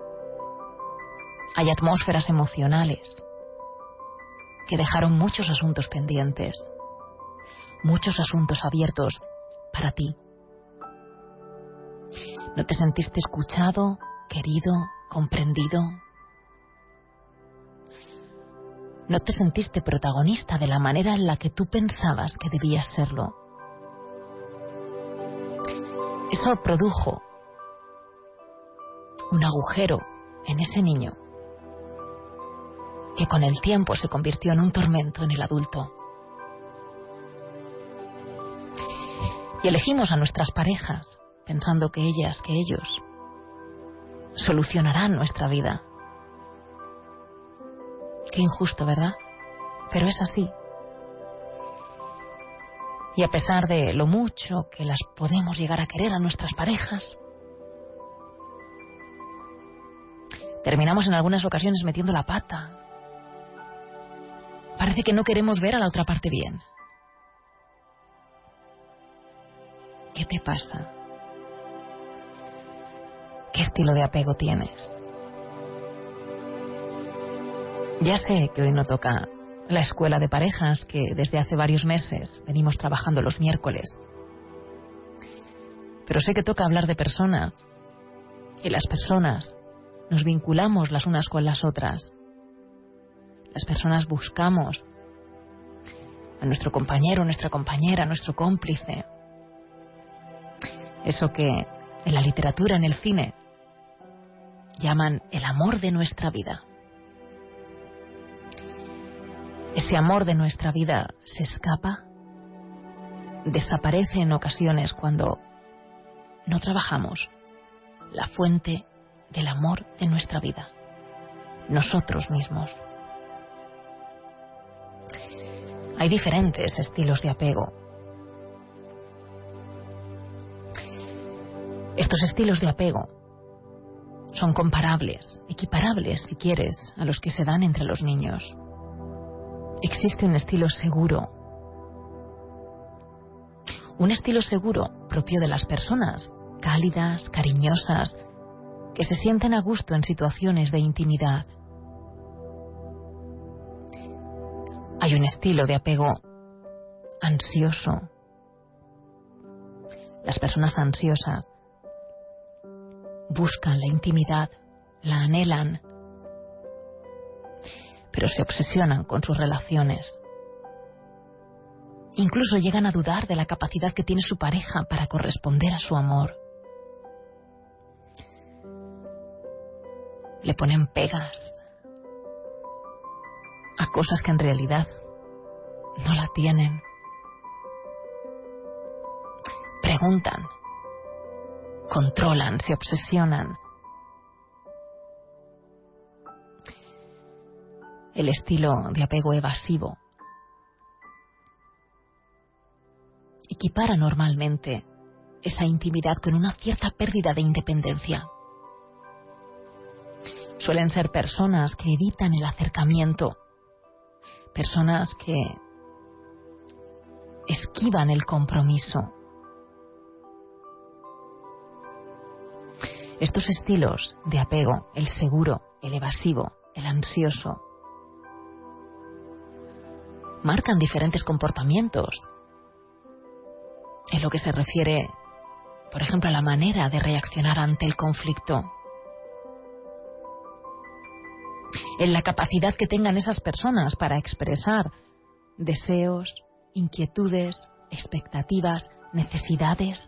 hay atmósferas emocionales que dejaron muchos asuntos pendientes, muchos asuntos abiertos para ti. ¿No te sentiste escuchado, querido, comprendido? ¿No te sentiste protagonista de la manera en la que tú pensabas que debías serlo? Eso produjo un agujero en ese niño que con el tiempo se convirtió en un tormento en el adulto. Y elegimos a nuestras parejas pensando que ellas, que ellos solucionarán nuestra vida. Qué injusto, ¿verdad? Pero es así. Y a pesar de lo mucho que las podemos llegar a querer a nuestras parejas, terminamos en algunas ocasiones metiendo la pata. Parece que no queremos ver a la otra parte bien. ¿Qué te pasa? ¿Qué estilo de apego tienes? Ya sé que hoy no toca la escuela de parejas que desde hace varios meses venimos trabajando los miércoles. Pero sé que toca hablar de personas. Y las personas nos vinculamos las unas con las otras. Las personas buscamos a nuestro compañero, nuestra compañera, nuestro cómplice. Eso que en la literatura, en el cine, llaman el amor de nuestra vida. Ese amor de nuestra vida se escapa, desaparece en ocasiones cuando no trabajamos la fuente del amor de nuestra vida, nosotros mismos. Hay diferentes estilos de apego. Estos estilos de apego son comparables, equiparables, si quieres, a los que se dan entre los niños. Existe un estilo seguro, un estilo seguro propio de las personas, cálidas, cariñosas, que se sienten a gusto en situaciones de intimidad. Hay un estilo de apego ansioso. Las personas ansiosas buscan la intimidad, la anhelan, pero se obsesionan con sus relaciones. Incluso llegan a dudar de la capacidad que tiene su pareja para corresponder a su amor. Le ponen pegas a cosas que en realidad no la tienen. Preguntan, controlan, se obsesionan. El estilo de apego evasivo equipara normalmente esa intimidad con una cierta pérdida de independencia. Suelen ser personas que evitan el acercamiento, personas que esquivan el compromiso. Estos estilos de apego, el seguro, el evasivo, el ansioso, marcan diferentes comportamientos en lo que se refiere, por ejemplo, a la manera de reaccionar ante el conflicto, en la capacidad que tengan esas personas para expresar deseos, inquietudes, expectativas, necesidades.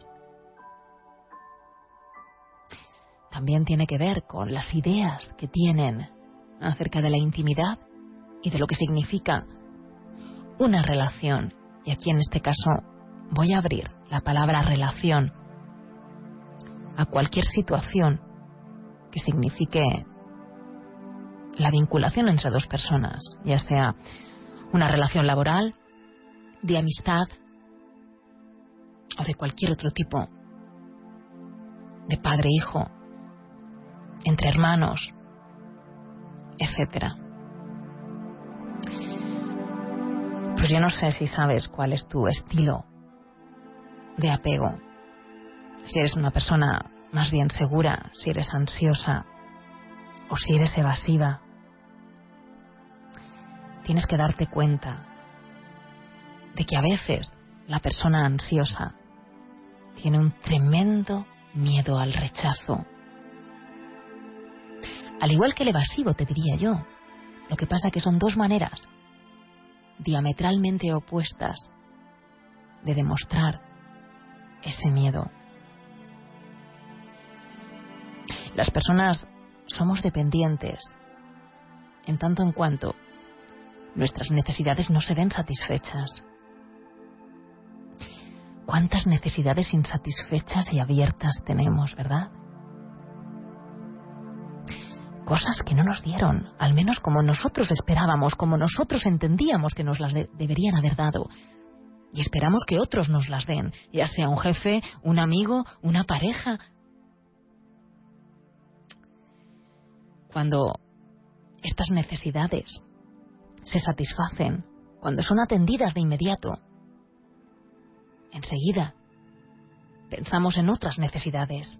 También tiene que ver con las ideas que tienen acerca de la intimidad y de lo que significa una relación. Y aquí en este caso voy a abrir la palabra relación a cualquier situación que signifique la vinculación entre dos personas, ya sea una relación laboral, de amistad o de cualquier otro tipo, de padre-hijo, entre hermanos, etcétera. Pues yo no sé si sabes cuál es tu estilo de apego. Si eres una persona más bien segura, si eres ansiosa o si eres evasiva. Tienes que darte cuenta de que a veces la persona ansiosa tiene un tremendo miedo al rechazo. Al igual que el evasivo, te diría yo. Lo que pasa es que son dos maneras diametralmente opuestas de demostrar ese miedo. Las personas somos dependientes en tanto en cuanto nuestras necesidades no se ven satisfechas. ¿Cuántas necesidades insatisfechas y abiertas tenemos, verdad? Cosas que no nos dieron, al menos como nosotros esperábamos, como nosotros entendíamos que nos las de- deberían haber dado. Y esperamos que otros nos las den, ya sea un jefe, un amigo, una pareja. Cuando estas necesidades se satisfacen, cuando son atendidas de inmediato, enseguida pensamos en otras necesidades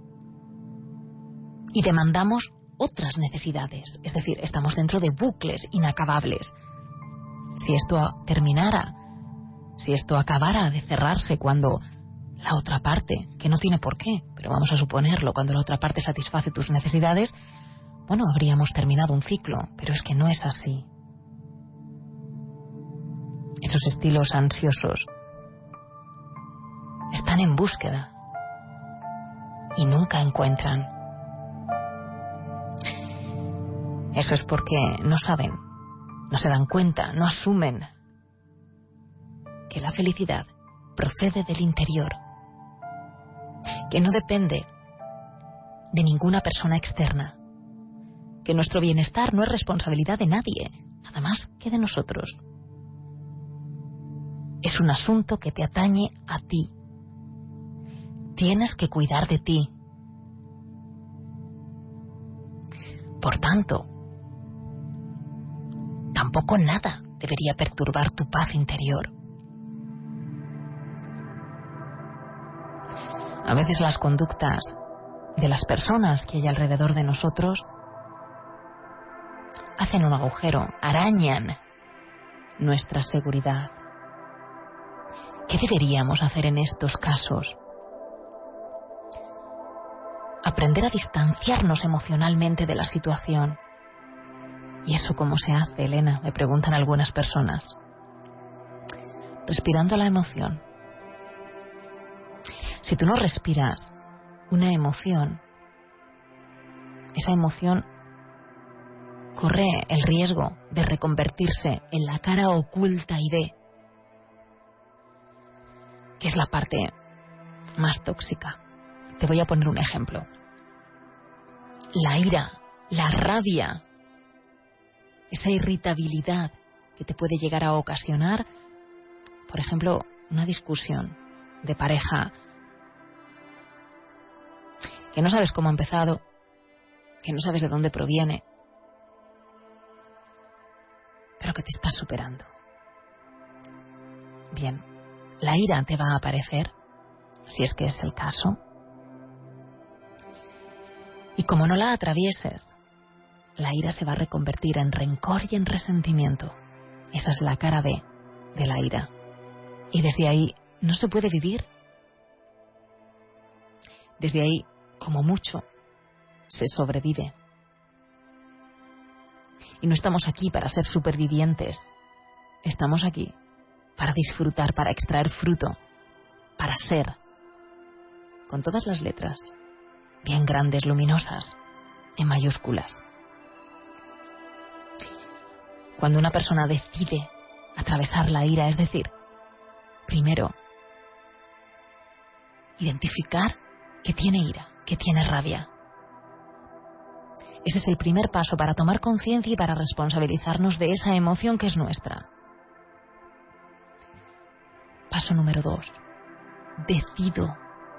y demandamos otras necesidades. Es decir, estamos dentro de bucles inacabables. Si esto terminara, si esto acabara de cerrarse cuando la otra parte, que no tiene por qué, pero vamos a suponerlo, cuando la otra parte satisface tus necesidades, bueno, habríamos terminado un ciclo, pero es que no es así. esos estilos ansiosos, están en búsqueda y nunca encuentran. Eso es porque no saben, no se dan cuenta, no asumen que la felicidad procede del interior, que no depende de ninguna persona externa, que nuestro bienestar no es responsabilidad de nadie, nada más que de nosotros. Es un asunto que te atañe a ti. Tienes que cuidar de ti. Por tanto, tampoco nada debería perturbar tu paz interior. A veces las conductas de las personas que hay alrededor de nosotros hacen un agujero, arañan nuestra seguridad. ¿Qué deberíamos hacer en estos casos? Aprender a distanciarnos emocionalmente de la situación. ¿Y eso cómo se hace, Elena?, me preguntan algunas personas. Respirando la emoción. Si tú no respiras una emoción, esa emoción corre el riesgo de reconvertirse en la cara oculta y B, que es la parte más tóxica. Te voy a poner un ejemplo. La ira, la rabia, esa irritabilidad que te puede llegar a ocasionar, por ejemplo, una discusión de pareja que no sabes cómo ha empezado, que no sabes de dónde proviene, pero que te estás superando. Bien, la ira te va a aparecer, si es que es el caso, y como no la atravieses, la ira se va a reconvertir en rencor y en resentimiento. Esa es la cara B de la ira. Y desde ahí no se puede vivir. Desde ahí, como mucho, se sobrevive. Y no estamos aquí para ser supervivientes. Estamos aquí para disfrutar, para extraer fruto, para ser, con todas las letras, bien grandes, luminosas, en mayúsculas. Cuando una persona decide atravesar la ira, es decir, primero, identificar que tiene ira, que tiene rabia. Ese es el primer paso para tomar conciencia y para responsabilizarnos de esa emoción que es nuestra. Paso número dos. Decido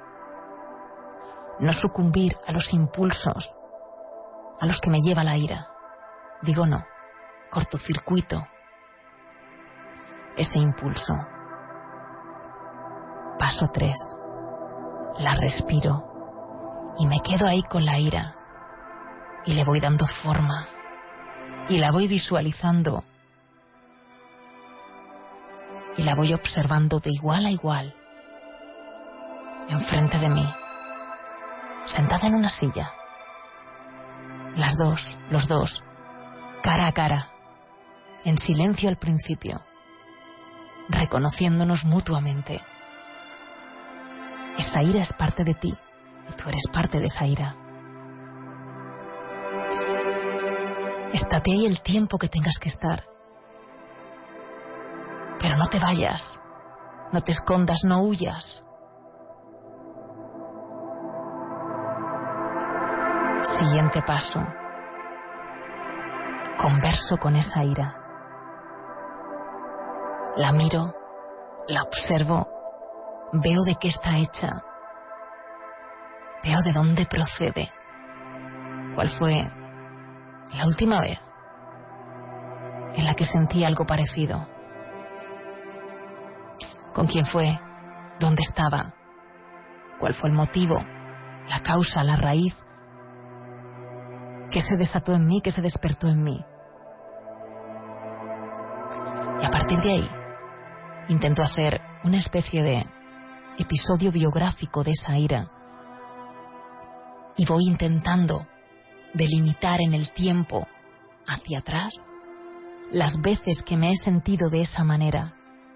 no sucumbir a los impulsos a los que me lleva la ira. Digo no, cortocircuito ese impulso. Paso tres. La respiro y me quedo ahí con la ira y le voy dando forma y la voy visualizando y la voy observando de igual a igual enfrente de mí, sentada en una silla, las dos, los dos, cara a cara, en silencio al principio, reconociéndonos mutuamente. Esa ira es parte de ti y tú eres parte de esa ira. Estate ahí el tiempo que tengas que estar. Pero no te vayas, no te escondas, no huyas. Siguiente paso. Converso con esa ira. La miro, la observo, veo de qué está hecha, veo de dónde procede, cuál fue la última vez en la que sentí algo parecido, con quién fue, dónde estaba, cuál fue el motivo, la causa, la raíz, qué se desató en mí, qué se despertó en mí. Y a partir de ahí intento hacer una especie de episodio biográfico de esa ira y voy intentando delimitar en el tiempo hacia atrás las veces que me he sentido de esa manera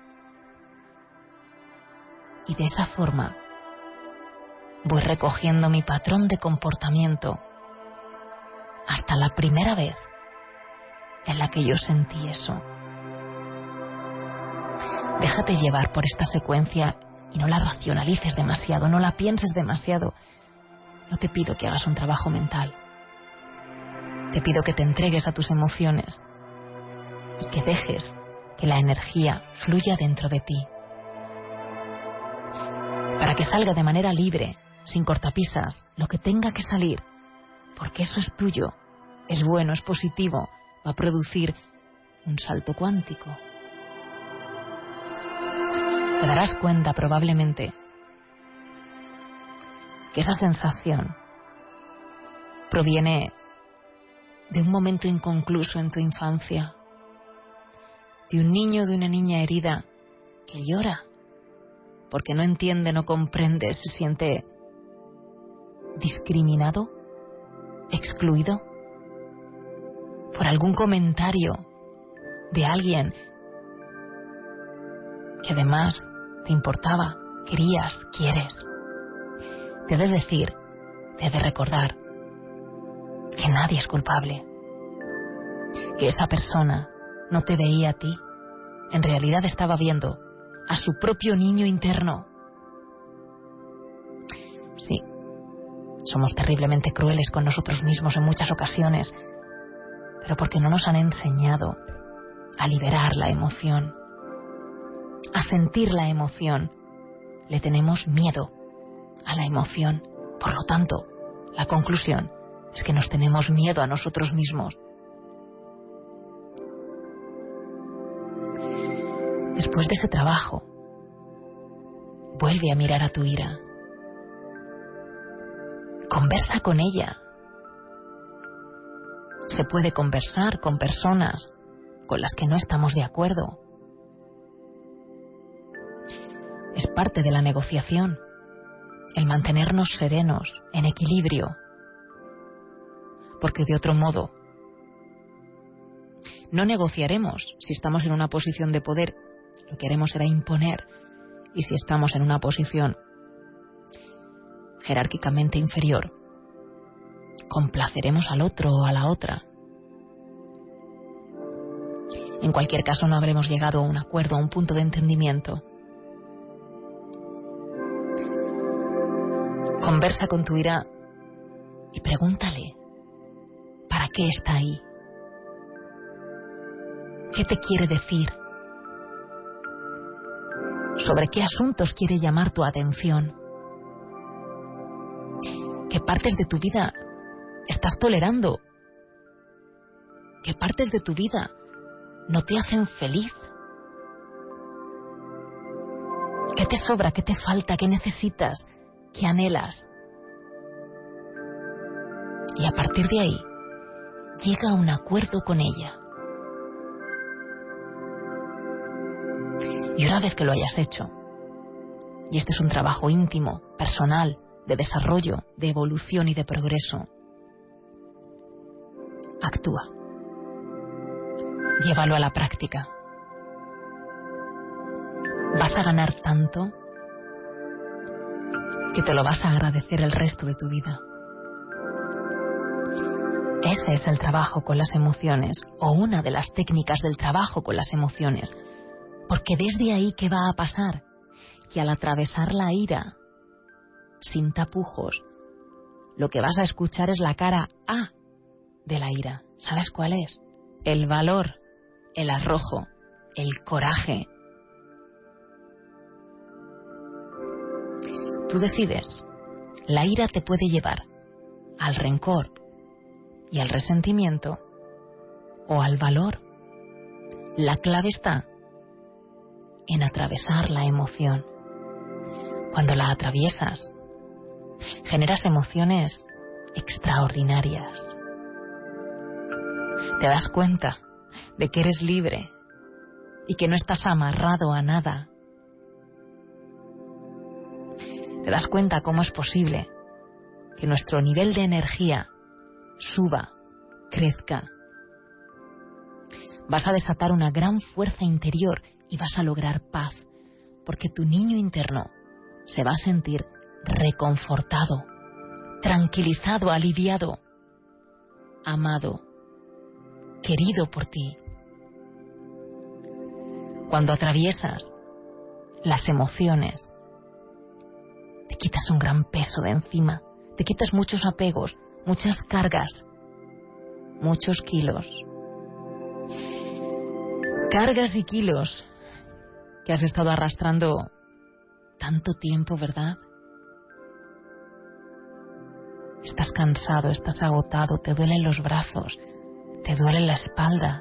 Y de esa forma voy recogiendo mi patrón de comportamiento hasta la primera vez en la que yo sentí eso. Déjate llevar por esta secuencia y no la racionalices demasiado, no la pienses demasiado. No te pido que hagas un trabajo mental. Te pido que te entregues a tus emociones y que dejes que la energía fluya dentro de ti, para que salga de manera libre, sin cortapisas, lo que tenga que salir, porque eso es tuyo, es bueno, es positivo, va a producir un salto cuántico. Te darás cuenta probablemente que esa sensación proviene de un momento inconcluso en tu infancia, de un niño o de una niña herida que llora porque no entiende, no comprende, se siente discriminado, excluido por algún comentario de alguien que además te importaba, querías, quieres. Te he de decir, te he de recordar que nadie es culpable, que esa persona no te veía a ti, en realidad estaba viendo a su propio niño interno. Sí, somos terriblemente crueles con nosotros mismos en muchas ocasiones, pero porque no nos han enseñado a liberar la emoción, a sentir la emoción. Le tenemos miedo a la emoción. Por lo tanto, la conclusión es que nos tenemos miedo a nosotros mismos. Después de ese trabajo, vuelve a mirar a tu ira. Conversa con ella. Se puede conversar con personas con las que no estamos de acuerdo. Es parte de la negociación, el mantenernos serenos, en equilibrio, porque de otro modo no negociaremos. Si estamos en una posición de poder, lo que haremos será imponer, y si estamos en una posición jerárquicamente inferior, complaceremos al otro o a la otra. En cualquier caso, no habremos llegado a un acuerdo, a un punto de entendimiento. Conversa con tu ira y pregúntale, ¿para qué está ahí? ¿Qué te quiere decir? ¿Sobre qué asuntos quiere llamar tu atención? ¿Qué partes de tu vida estás tolerando? ¿Qué partes de tu vida no te hacen feliz? ¿Qué te sobra? ¿Qué te falta? ¿Qué necesitas? ¿Qué anhelas? Y a partir de ahí, llega a un acuerdo con ella. Y una vez que lo hayas hecho, y este es un trabajo íntimo, personal, de desarrollo, de evolución y de progreso, actúa. Llévalo a la práctica. Vas a ganar tanto que te lo vas a agradecer el resto de tu vida. Ese es el trabajo con las emociones, o una de las técnicas del trabajo con las emociones. Porque desde ahí, ¿qué va a pasar? Que al atravesar la ira, sin tapujos, lo que vas a escuchar es la cara A de la ira. ¿Sabes cuál es? El valor, el arrojo, el coraje. Tú decides. La ira te puede llevar al rencor y al resentimiento, o al valor. La clave está en atravesar la emoción. Cuando la atraviesas, generas emociones extraordinarias. Te das cuenta de que eres libre y que no estás amarrado a nada. Te das cuenta cómo es posible que nuestro nivel de energía suba, crezca. Vas a desatar una gran fuerza interior y vas a lograr paz, porque tu niño interno se va a sentir reconfortado, tranquilizado, aliviado, amado, querido por ti. Cuando atraviesas las emociones, te quitas un gran peso de encima, te quitas muchos apegos, muchas cargas, muchos kilos. Cargas y kilos que has estado arrastrando tanto tiempo, ¿verdad? Estás cansado, estás agotado, te duelen los brazos, te duele la espalda.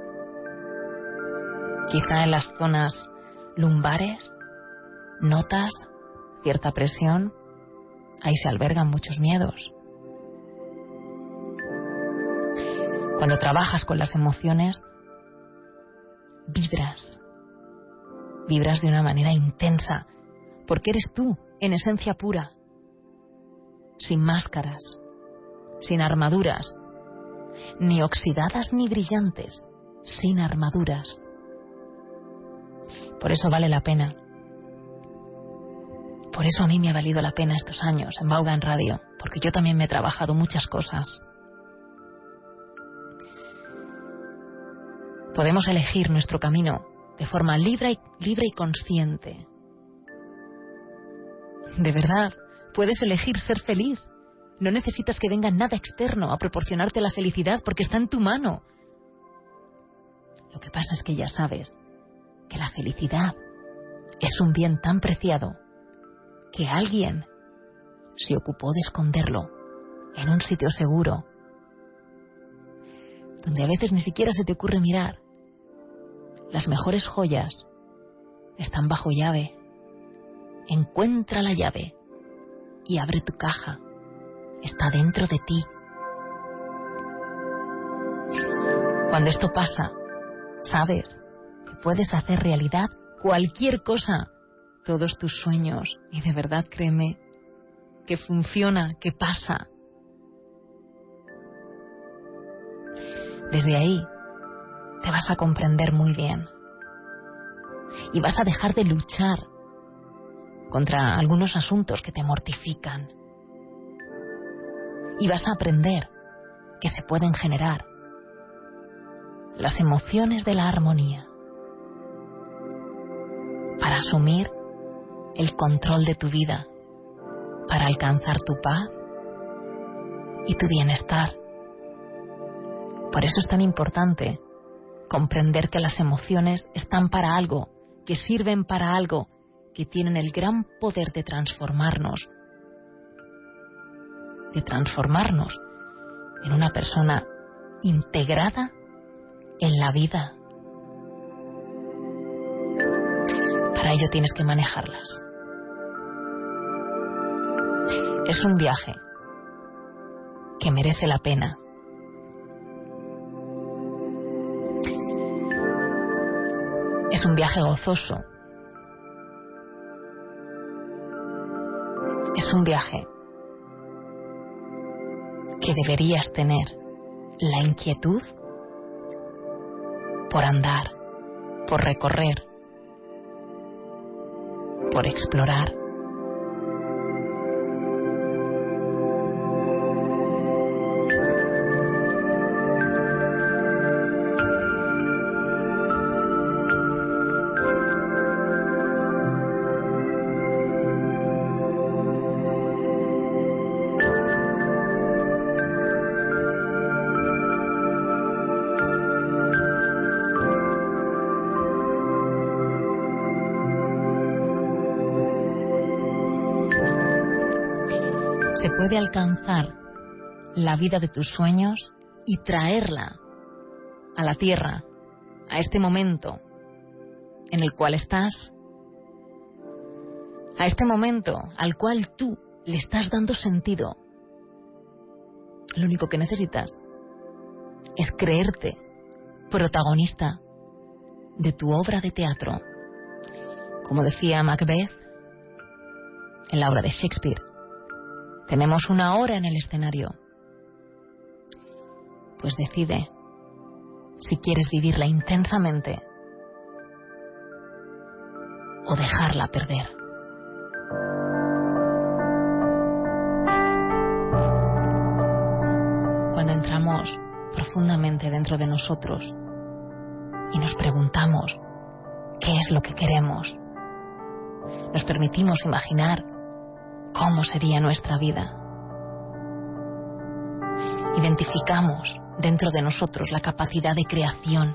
Quizá en las zonas lumbares notas cierta presión, ahí se albergan muchos miedos. Cuando trabajas con las emociones, vibras, vibras de una manera intensa, porque eres tú, en esencia pura, sin máscaras, sin armaduras, ni oxidadas ni brillantes, sin armaduras. Por eso vale la pena. Por eso a mí me ha valido la pena estos años en Vaughan Radio, porque yo también me he trabajado muchas cosas. Podemos elegir nuestro camino de forma libre y, libre y consciente. De verdad, puedes elegir ser feliz. No necesitas que venga nada externo a proporcionarte la felicidad porque está en tu mano. Lo que pasa es que ya sabes que la felicidad es un bien tan preciado que alguien se ocupó de esconderlo en un sitio seguro, donde a veces ni siquiera se te ocurre mirar. Las mejores joyas están bajo llave. Encuentra la llave y abre tu caja. Está dentro de ti. Cuando esto pasa, sabes que puedes hacer realidad cualquier cosa, todos tus sueños, y de verdad créeme que funciona, que pasa. Desde ahí te vas a comprender muy bien y vas a dejar de luchar contra algunos asuntos que te mortifican y vas a aprender que se pueden generar las emociones de la armonía para asumir el control de tu vida, para alcanzar tu paz y tu bienestar. Por eso es tan importante comprender que las emociones están para algo, que sirven para algo, que tienen el gran poder de transformarnos, de transformarnos en una persona integrada en la vida. Para ello tienes que manejarlas. Es un viaje que merece la pena. Es un viaje gozoso. Es un viaje que deberías tener la inquietud por andar, por recorrer, por explorar. Puede alcanzar la vida de tus sueños y traerla a la tierra, a este momento en el cual estás, a este momento al cual tú le estás dando sentido. Lo único que necesitas es creerte protagonista de tu obra de teatro. Como decía Macbeth en la obra de Shakespeare, tenemos una hora en el escenario. Pues decide si quieres vivirla intensamente o dejarla perder. profundamente dentro de nosotros y nos preguntamos qué es lo que queremos, nos permitimos imaginar cómo sería nuestra vida, identificamos dentro de nosotros la capacidad de creación,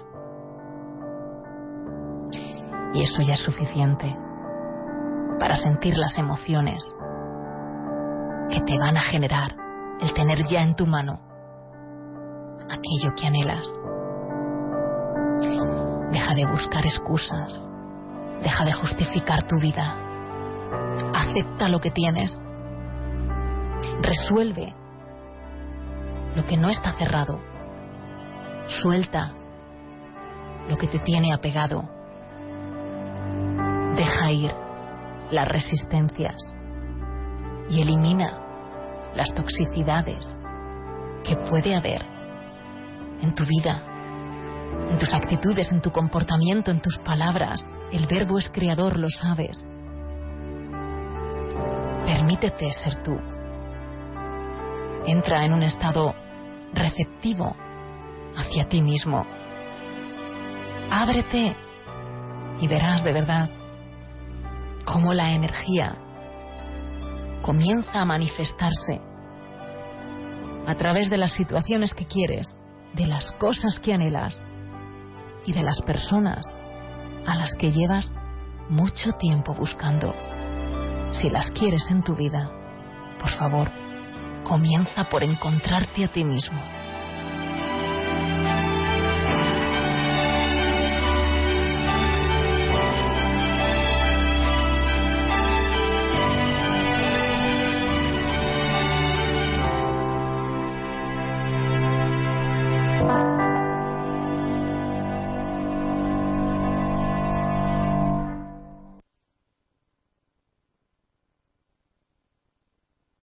y eso ya es suficiente para sentir las emociones que te van a generar el tener ya en tu mano aquello que anhelas. Deja de buscar excusas, deja de justificar tu vida, acepta lo que tienes, resuelve lo que no está cerrado, suelta lo que te tiene apegado, deja ir las resistencias y elimina las toxicidades que puede haber en tu vida, en tus actitudes, en tu comportamiento, en tus palabras. El verbo es creador, lo sabes. Permítete ser tú. Entra en un estado receptivo hacia ti mismo. Ábrete y verás de verdad cómo la energía comienza a manifestarse a través de las situaciones que quieres, de las cosas que anhelas y de las personas a las que llevas mucho tiempo buscando. Si las quieres en tu vida, por favor, comienza por encontrarte a ti mismo.